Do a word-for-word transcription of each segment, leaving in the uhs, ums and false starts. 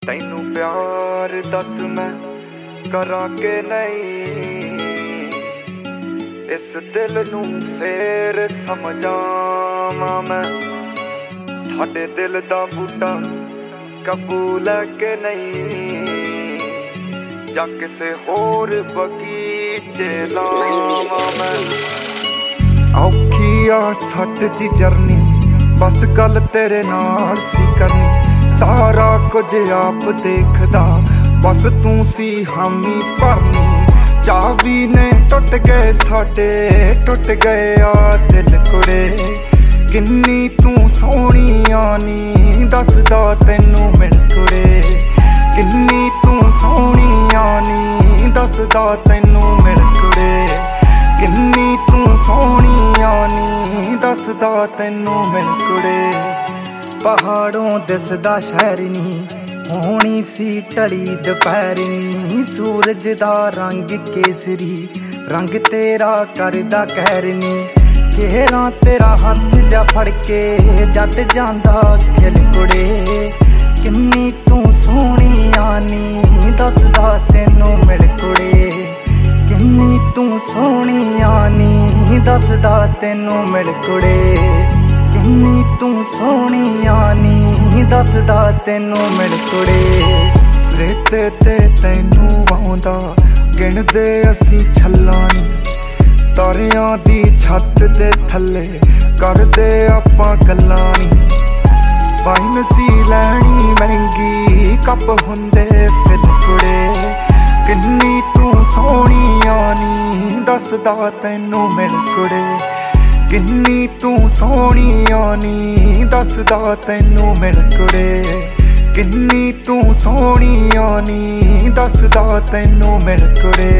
तैनू प्यार दस मैं करा के नहीं, इस दिल नू फेर समझावां मैं। साडे दिल दा बूटा कबूल है के नहीं, जा किसे होर बगीचे लावां मैं। औखी आ सट जी जरनी, बस गल तेरे नाल सी करनी। सारा कुछ आप देखदा, बस तू सी हामी भरनी। चावी ने टुट गए साडे, टुट गए आ दिल कुड़े। किन्नी तू सोहनी आनी, दसदा तैनू मिल कुड़े। किन्नी तू सोहनी आनी, दसदा तैनू मिल कुड़े। किन्नी तू सोहनी आनी, दसदा तैनू मिल कुड़े। पहाड़ों दिसदा शहर नी, होनी सी टली दोपहर नी। सूरज दा रंग केसरी, रंग तेरा करदा कहर नी। घेरा तेरा हथ जा फड़ के जट जांदा खिल कुड़े। किन्नी तू सोहनी आनी, दसदा तैनू मिल कुड़े। किन्नी तू सोहनी आनी, दसदा तैनू मिल कुड़े। किन्नी तू सोहनी आनी, दसदा तैनू मिल कुड़े। रेते ते तैनू आउंदा, गिणदे असी छल्लां नी। तारियां दी छत दे थल्ले करदे आपां गल्लां नी। वाइन सी लैनी महंगी, कप हुंदे फिल कुड़े। किन्नी तू सोहनी आनी, दसदा तैनू मिल कुड़े। किन्नी तू सोहनी आनी, दसदा तैनू मिल कुड़े। किन्नी तू सोहनी आनी, दसदा तैनू मिल कुड़े।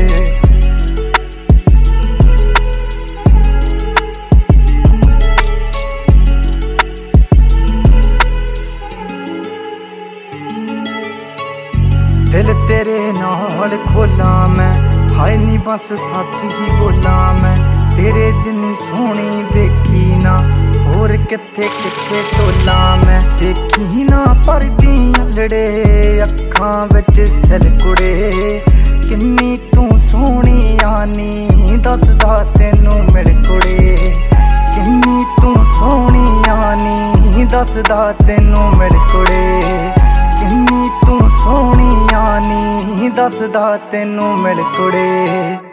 दिल तेरे नाल खोला मैं, हाय नी बस सच ही बोला मैं। तेरे जिन्नी सोहनी देखी ना, होर किथे किथे टोला मैं। देखी ना परदी अलड़े, अखां विच सिल कुड़े। किन्नी तू सोहनी आनी, दसदा तैनू मिल कुड़े। किन्नी तू सोहनी आनी, दसदा तैनू मिल कुड़े। किन्नी तू सोहनी आनी, दसदा तैनू मिल कुड़े।